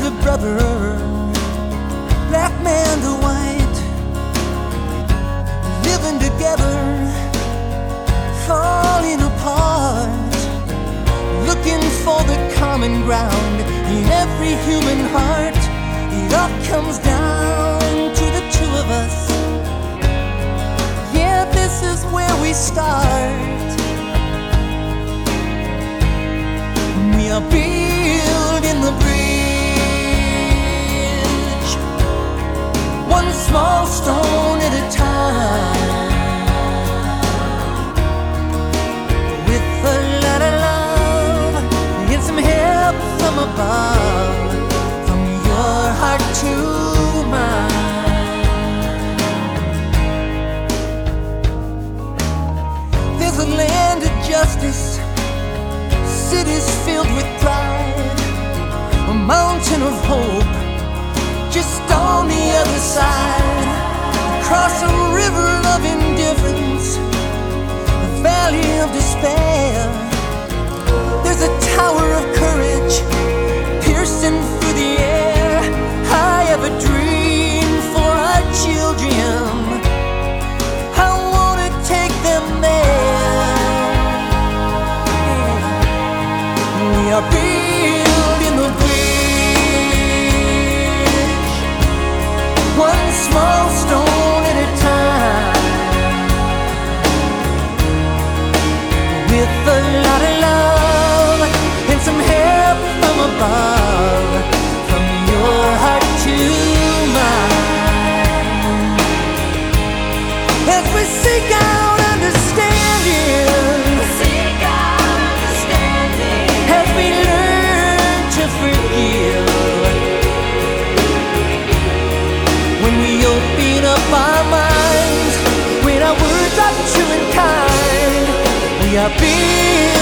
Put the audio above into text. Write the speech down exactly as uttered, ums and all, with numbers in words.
to brother, black man to white, living together, falling apart, looking for the common ground in every human heart. It all comes down to the two of us. Yeah, this is where we start. We are building the bridge, one small stone at a time, with a lot of love and some help from above, from your heart to mine. There's a land of justice, cities filled with pride, a mountain of hope just on the other side. Across a river of indifference, a valley of despair, there's a tower of courage piercing through the air. I have a dream for our children. I want to take them there. We are building the bridge, one small stone at a time, with a lot of love and some help from above, from your heart to mine. As we seek out understanding, Seek out understanding. as we learn to forgive, when we open up our minds, when our words are true and kind, we are building